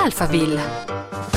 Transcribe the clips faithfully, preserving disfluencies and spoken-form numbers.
Alphaville.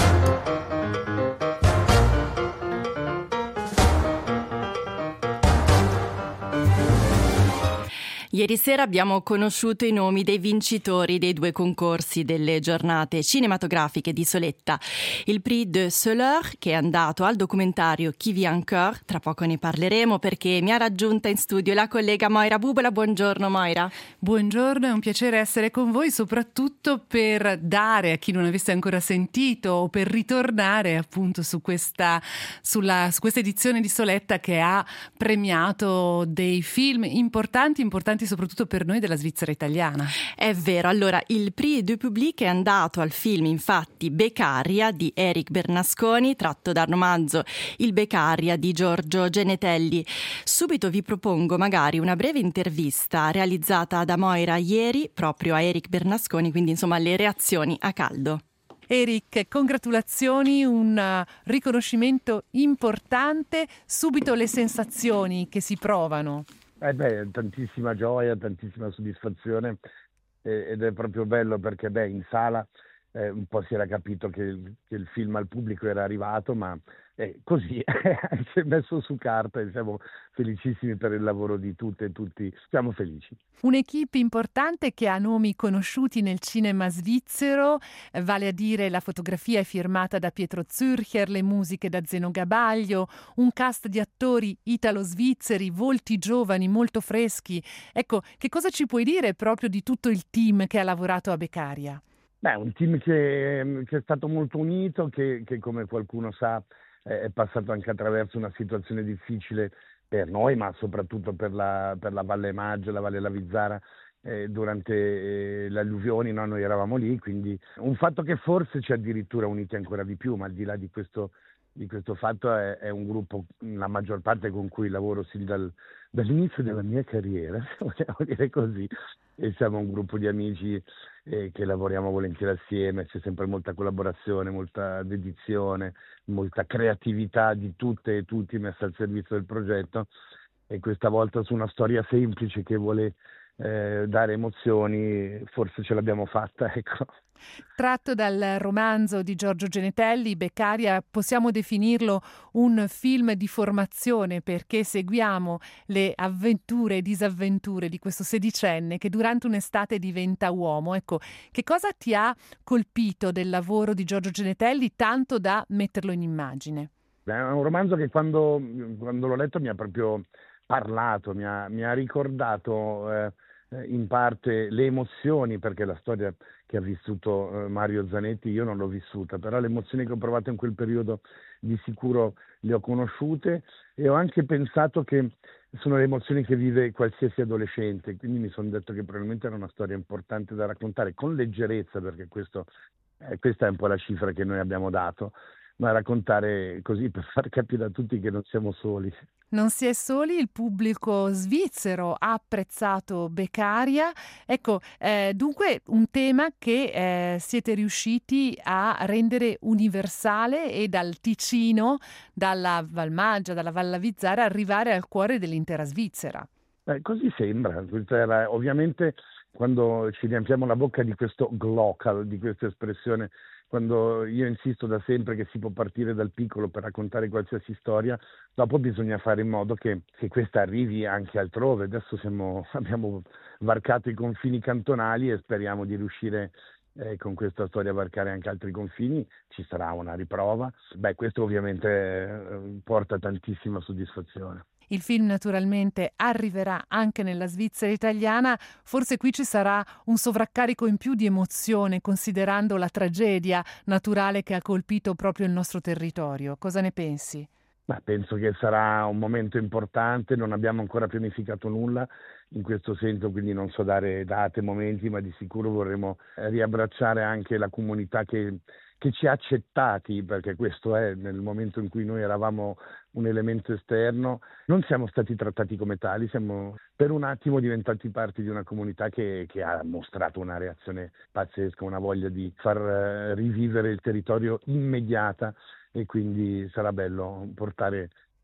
Ieri sera abbiamo conosciuto i nomi dei vincitori dei due concorsi delle giornate cinematografiche di Soletta. Il Prix de Soleure, che è andato al documentario Qui vit encore, tra poco ne parleremo perché mi ha raggiunta in studio la collega Moira Bubola. Buongiorno Moira. Buongiorno, è un piacere essere con voi, soprattutto per dare a chi non avesse ancora sentito o per ritornare appunto su questa, sulla, su questa edizione di Soletta che ha premiato dei film importanti, importanti soprattutto per noi della Svizzera italiana. È vero, allora il Prix du Public è andato al film infatti Beccaria di Eric Bernasconi, tratto dal romanzo Il Beccaria di Giorgio Genetelli. Subito vi propongo magari una breve intervista realizzata da Moira ieri proprio a Eric Bernasconi, quindi insomma le reazioni a caldo. Eric, congratulazioni, un uh, riconoscimento importante, subito le sensazioni che si provano. Eh beh, tantissima gioia, tantissima soddisfazione eh, ed è proprio bello perché beh, in sala eh, un po' si era capito che il, che il film al pubblico era arrivato, ma eh, così si è messo su carta e siamo felicissimi per il lavoro di tutte e tutti, siamo felici. Un'equipe importante che ha nomi conosciuti nel cinema svizzero, vale a dire la fotografia è firmata da Pietro Zürcher, le musiche da Zeno Gabaglio, un cast di attori italo-svizzeri, volti giovani, molto freschi. Ecco, che cosa ci puoi dire proprio di tutto il team che ha lavorato a Beccaria? Beh, un team che, che è stato molto unito, che, che come qualcuno sa è passato anche attraverso una situazione difficile per noi, ma soprattutto per la, per la Valle Maggio, la Valle Lavizzara, eh, durante eh, le alluvioni, no? Noi eravamo lì, quindi un fatto che forse ci ha addirittura uniti ancora di più, ma al di là di questo, di questo fatto è, è un gruppo, la maggior parte con cui lavoro sin dal, dall'inizio della mia carriera, se vogliamo dire così, e siamo un gruppo di amici eh, che lavoriamo volentieri assieme, c'è sempre molta collaborazione, molta dedizione, molta creatività di tutte e tutti messa al servizio del progetto e questa volta su una storia semplice che vuole eh, dare emozioni forse ce l'abbiamo fatta, ecco. Tratto dal romanzo di Giorgio Genetelli, Beccaria, possiamo definirlo un film di formazione perché seguiamo le avventure e disavventure di questo sedicenne che durante un'estate diventa uomo. Ecco, che cosa ti ha colpito del lavoro di Giorgio Genetelli tanto da metterlo in immagine? È un romanzo che quando, quando l'ho letto mi ha proprio parlato, mi ha, mi ha ricordato eh, in parte le emozioni, perché la storia che ha vissuto eh, Mario Zanetti io non l'ho vissuta, però le emozioni che ho provato in quel periodo di sicuro le ho conosciute e ho anche pensato che sono le emozioni che vive qualsiasi adolescente, quindi mi sono detto che probabilmente era una storia importante da raccontare con leggerezza, perché questo, eh, questa è un po' la cifra che noi abbiamo dato, ma raccontare così per far capire a tutti che non siamo soli. Non si è soli, il pubblico svizzero ha apprezzato Beccaria. Ecco, eh, dunque un tema che eh, siete riusciti a rendere universale e dal Ticino, dalla Valmaggia, dalla Val Lavizzara, arrivare al cuore dell'intera Svizzera. Eh, così sembra. Questa era, ovviamente quando ci riempiamo la bocca di questo glocal, di questa espressione, quando io insisto da sempre che si può partire dal piccolo per raccontare qualsiasi storia, dopo bisogna fare in modo che, che questa arrivi anche altrove. Adesso siamo, abbiamo varcato i confini cantonali e speriamo di riuscire eh, con questa storia a varcare anche altri confini. Ci sarà una riprova. Beh, questo ovviamente eh, porta tantissima soddisfazione. Il film naturalmente arriverà anche nella Svizzera italiana, forse qui ci sarà un sovraccarico in più di emozione considerando la tragedia naturale che ha colpito proprio il nostro territorio. Cosa ne pensi? Ma penso che sarà un momento importante, non abbiamo ancora pianificato nulla in questo senso, quindi non so dare date, momenti, ma di sicuro vorremmo riabbracciare anche la comunità che, che ci ha accettati, perché questo è, nel momento in cui noi eravamo un elemento esterno, non siamo stati trattati come tali, siamo per un attimo diventati parte di una comunità che, che ha mostrato una reazione pazzesca, una voglia di far eh, rivivere il territorio immediata, e quindi sarà bello portare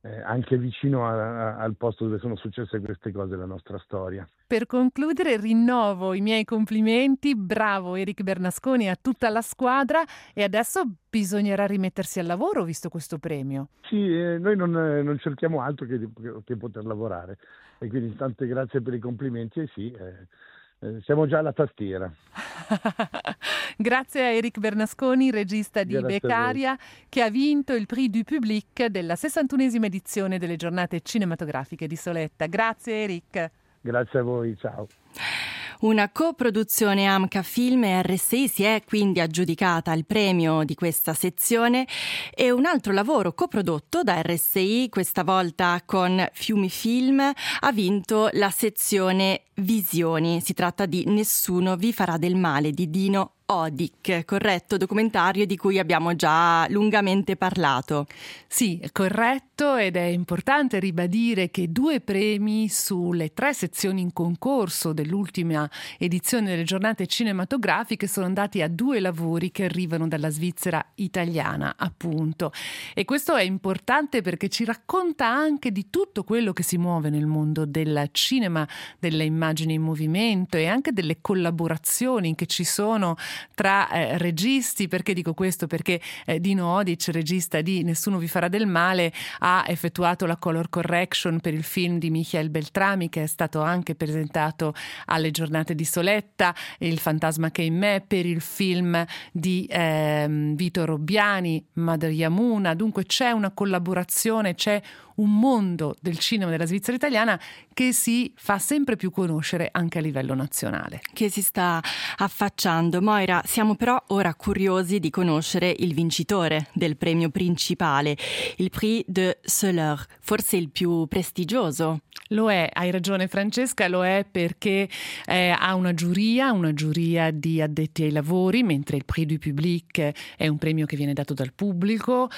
eh, anche vicino a, a, al posto dove sono successe queste cose della nostra storia. Per concludere rinnovo i miei complimenti, bravo Eric Bernasconi, a tutta la squadra, e adesso bisognerà rimettersi al lavoro visto questo premio. Sì, eh, noi non, eh, non cerchiamo altro che, che poter lavorare, e quindi tante grazie per i complimenti, e sì, eh, eh, siamo già alla tastiera. Grazie a Eric Bernasconi, regista di Grazie Beccaria, che ha vinto il Prix du Public della sessantunesima edizione delle giornate cinematografiche di Soletta. Grazie Eric. Grazie a voi, ciao. Una coproduzione Amca Film e R S I si è quindi aggiudicata il premio di questa sezione, e un altro lavoro coprodotto da R S I, questa volta con Fiumi Film, ha vinto la sezione Visioni. Si tratta di Nessuno vi farà del male di Dino Odik, corretto, documentario di cui abbiamo già lungamente parlato. Sì, corretto, ed è importante ribadire che due premi sulle tre sezioni in concorso dell'ultima edizione delle giornate cinematografiche sono andati a due lavori che arrivano dalla Svizzera italiana, appunto. E questo è importante perché ci racconta anche di tutto quello che si muove nel mondo del cinema, delle immagini in movimento e anche delle collaborazioni che ci sono tra eh, registi. Perché dico questo? Perché eh, Dino Odik, regista di Nessuno vi farà del male, ha effettuato la color correction per il film di Michael Beltrami, che è stato anche presentato alle giornate di Soletta, Il fantasma che è in me, per il film di eh, Vito Robbiani, Mother Yamuna. Dunque c'è una collaborazione, c'è un mondo del cinema della Svizzera italiana che si fa sempre più conoscere anche a livello nazionale. Che si sta affacciando. Moira, siamo però ora curiosi di conoscere il vincitore del premio principale, il Prix de Soleure, forse il più prestigioso. Lo è, hai ragione Francesca, lo è perché eh, ha una giuria, una giuria di addetti ai lavori, mentre il Prix du Public è un premio che viene dato dal pubblico.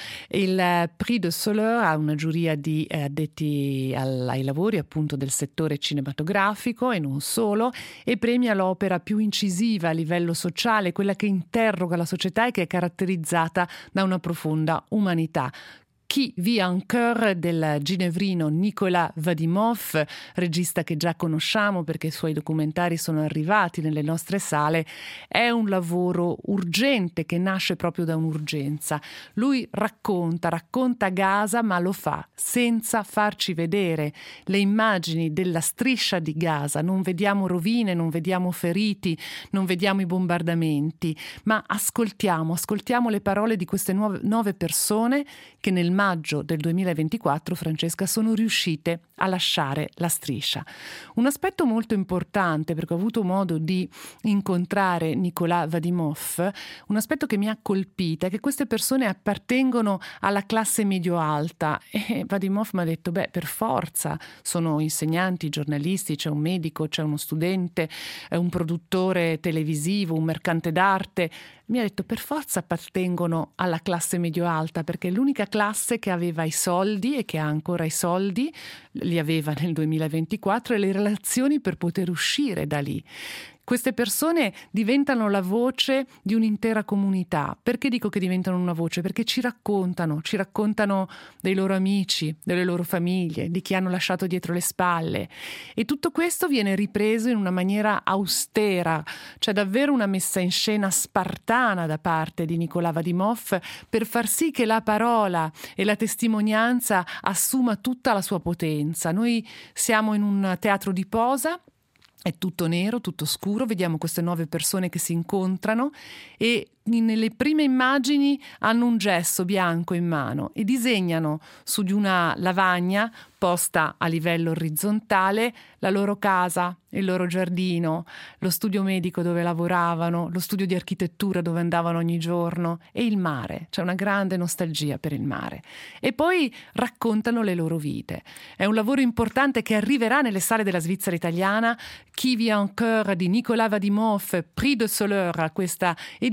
Il Prix de Soleure ha una giuria di eh, addetti al, ai lavori, appunto del settore cinematografico e non solo, e premia l'opera più incisiva a livello sociale, quella che interroga la società e che è caratterizzata da una profonda umanità. Qui vit en cœur del ginevrino Nicolas Vadimov, regista che già conosciamo perché i suoi documentari sono arrivati nelle nostre sale, è un lavoro urgente che nasce proprio da un'urgenza. Lui racconta, racconta Gaza, ma lo fa senza farci vedere le immagini della striscia di Gaza. Non vediamo rovine, non vediamo feriti, non vediamo i bombardamenti, ma ascoltiamo, ascoltiamo le parole di queste nuove, nove persone che nel maggio del duemilaventiquattro, Francesca, sono riuscite a lasciare la striscia. Un aspetto molto importante, perché ho avuto modo di incontrare Nicolas Vadimov, un aspetto che mi ha colpita è che queste persone appartengono alla classe medio-alta, e Vadimov mi ha detto, beh, per forza, sono insegnanti, giornalisti, c'è un medico, c'è uno studente, un produttore televisivo, un mercante d'arte. Mi ha detto, per forza appartengono alla classe medio-alta, perché è l'unica classe che aveva i soldi e che ha ancora i soldi, li aveva nel duemilaventiquattro, e le relazioni per poter uscire da lì. Queste persone diventano la voce di un'intera comunità. Perché dico che diventano una voce? Perché ci raccontano, ci raccontano dei loro amici, delle loro famiglie, di chi hanno lasciato dietro le spalle. E tutto questo viene ripreso in una maniera austera, c'è davvero una messa in scena spartana da parte di Nicolas Vadimov per far sì che la parola e la testimonianza assuma tutta la sua potenza. Noi siamo in un teatro di posa, è tutto nero, tutto scuro, vediamo queste nuove persone che si incontrano e nelle prime immagini hanno un gesso bianco in mano e disegnano su di una lavagna posta a livello orizzontale la loro casa, il loro giardino, lo studio medico dove lavoravano, lo studio di architettura dove andavano ogni giorno e il mare. C'è una grande nostalgia per il mare. E poi raccontano le loro vite. È un lavoro importante che arriverà nelle sale della Svizzera italiana. Qui vit en cœur di Nicolas Vadimov, Prix de Soleure, questa edizione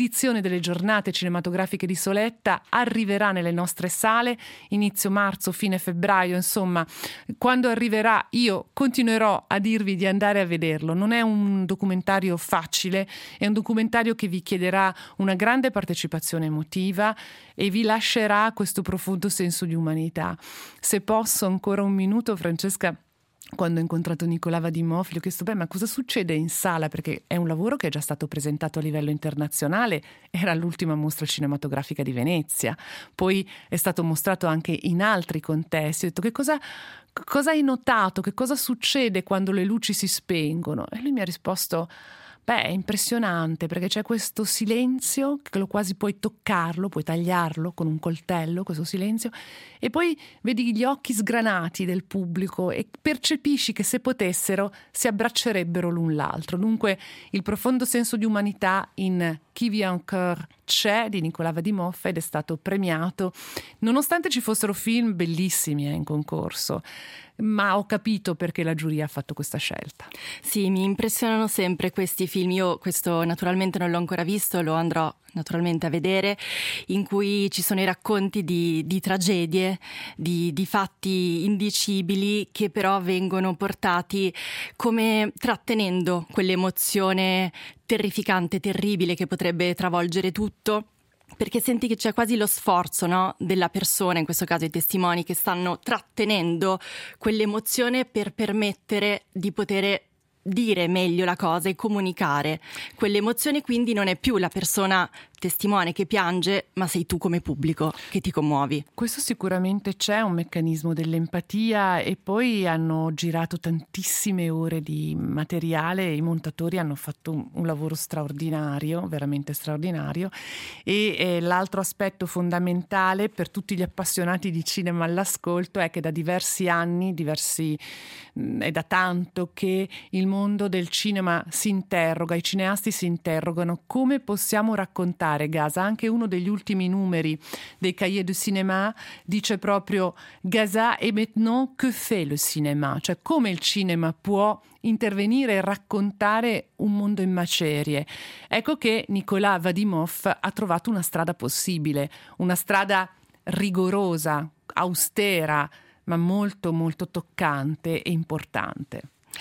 delle giornate cinematografiche di Soletta arriverà nelle nostre sale inizio marzo, fine febbraio, insomma, quando arriverà io continuerò a dirvi di andare a vederlo. Non è un documentario facile, è un documentario che vi chiederà una grande partecipazione emotiva e vi lascerà questo profondo senso di umanità. Se posso ancora un minuto, Francesca, quando ho incontrato Nicolas Vadimov gli ho chiesto: beh, ma cosa succede in sala? Perché è un lavoro che è già stato presentato a livello internazionale, era l'ultima mostra cinematografica di Venezia, poi è stato mostrato anche in altri contesti. Ho detto: che cosa, cosa hai notato? Che cosa succede quando le luci si spengono? E lui mi ha risposto: beh, è impressionante perché c'è questo silenzio che lo quasi puoi toccarlo, puoi tagliarlo con un coltello, questo silenzio, e poi vedi gli occhi sgranati del pubblico e percepisci che se potessero si abbraccerebbero l'un l'altro. Dunque il profondo senso di umanità in Qui vit encore c'è di Nicolas Vadimov ed è stato premiato, nonostante ci fossero film bellissimi eh, in concorso. Ma ho capito perché la giuria ha fatto questa scelta. Sì, mi impressionano sempre questi film. Io questo naturalmente non l'ho ancora visto, lo andrò naturalmente a vedere, in cui ci sono i racconti di, di tragedie, di, di fatti indicibili che però vengono portati come trattenendo quell'emozione terrificante, terribile che potrebbe travolgere tutto. Perché senti che c'è quasi lo sforzo, no, della persona, in questo caso i testimoni, che stanno trattenendo quell'emozione per permettere di poter dire meglio la cosa e comunicare quell'emozione. Quindi non è più la persona testimone che piange, ma sei tu come pubblico che ti commuovi. Questo sicuramente c'è un meccanismo dell'empatia, e poi hanno girato tantissime ore di materiale, i montatori hanno fatto un, un lavoro straordinario, veramente straordinario, e eh, l'altro aspetto fondamentale per tutti gli appassionati di cinema all'ascolto è che da diversi anni, diversi mh, è da tanto che il mondo del cinema si interroga, i cineasti si interrogano come possiamo raccontare Gaza. Anche uno degli ultimi numeri dei Cahiers du Cinéma dice proprio: Gaza et maintenant que fait le cinéma? Cioè come il cinema può intervenire e raccontare un mondo in macerie. Ecco che Nicolas Vadimov ha trovato una strada possibile, una strada rigorosa, austera, ma molto molto toccante e importante.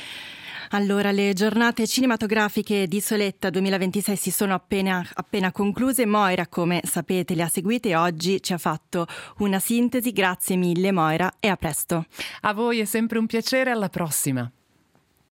Allora, le giornate cinematografiche di Soletta duemilaventisei si sono appena, appena concluse. Moira, come sapete, le ha seguite e oggi ci ha fatto una sintesi. Grazie mille Moira e a presto. A voi, è sempre un piacere, alla prossima.